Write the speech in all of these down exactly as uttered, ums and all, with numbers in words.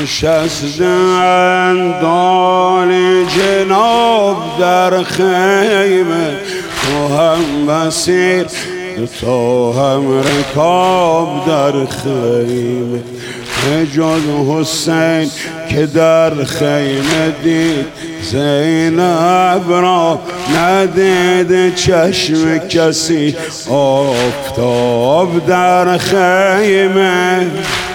نشستن داری جناب در خیمه، تو هم بسیر تو هم رکاب در خیمه. جز حسین که در خیمه دید زینب را، ندید چشم کسی آفتاب در خیمه.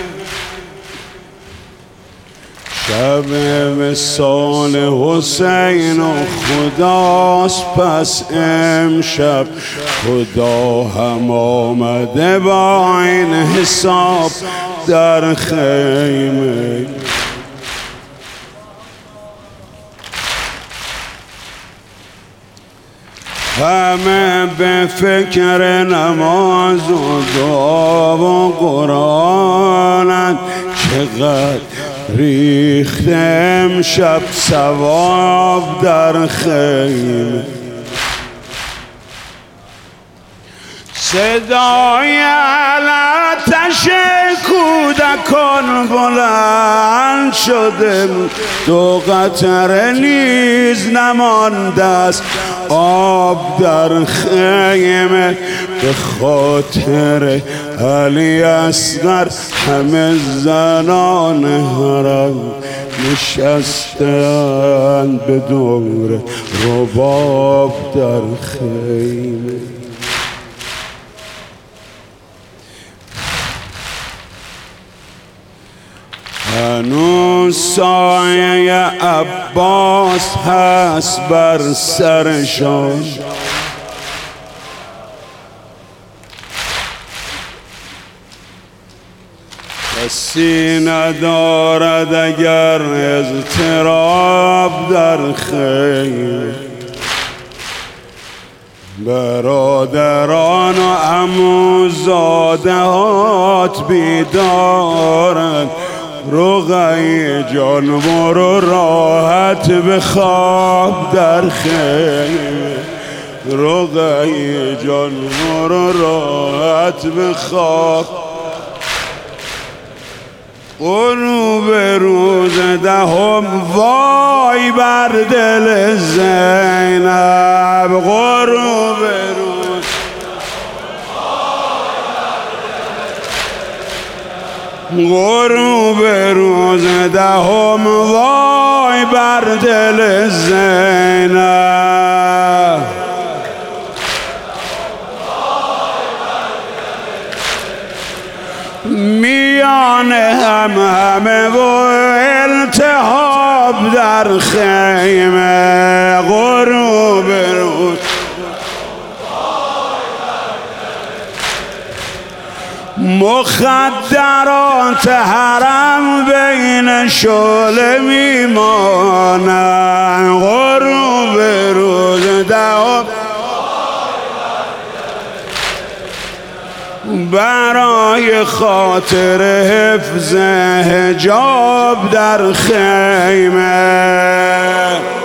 شب وصال حسین و خداست، پس امشب خدا هم آمده با این حساب در خیمه. همه به فکر نماز و دعا و قرآنند، چقدر ریخته امشب ثواب در خیمه. صدای آتش کودکان بلند شده، دو قطره نیز نمانده است آب در خیمه. به خاطر علی اصغر همه زنان حرم نشستند به دور رباب در خیمه. هنوز سایه عباس هست بر سرشان، کسی ندارد اگر اضطراب در خیمه. برادران و عموزادهات بیدارند، رقیه جان برو راحت بخواب در خیمه. رقیه جان برو راحت بخواب. غروب روز دهم وای بر دل زینب، غروب روز غروب روز دهم وای بر دل زینب. میان هم همه و التهاب در خیمه. غروب روز مخدرات حرم بین شعله میمانند. غروب روز دهم برای خاطر حفظ حجاب در خیمه.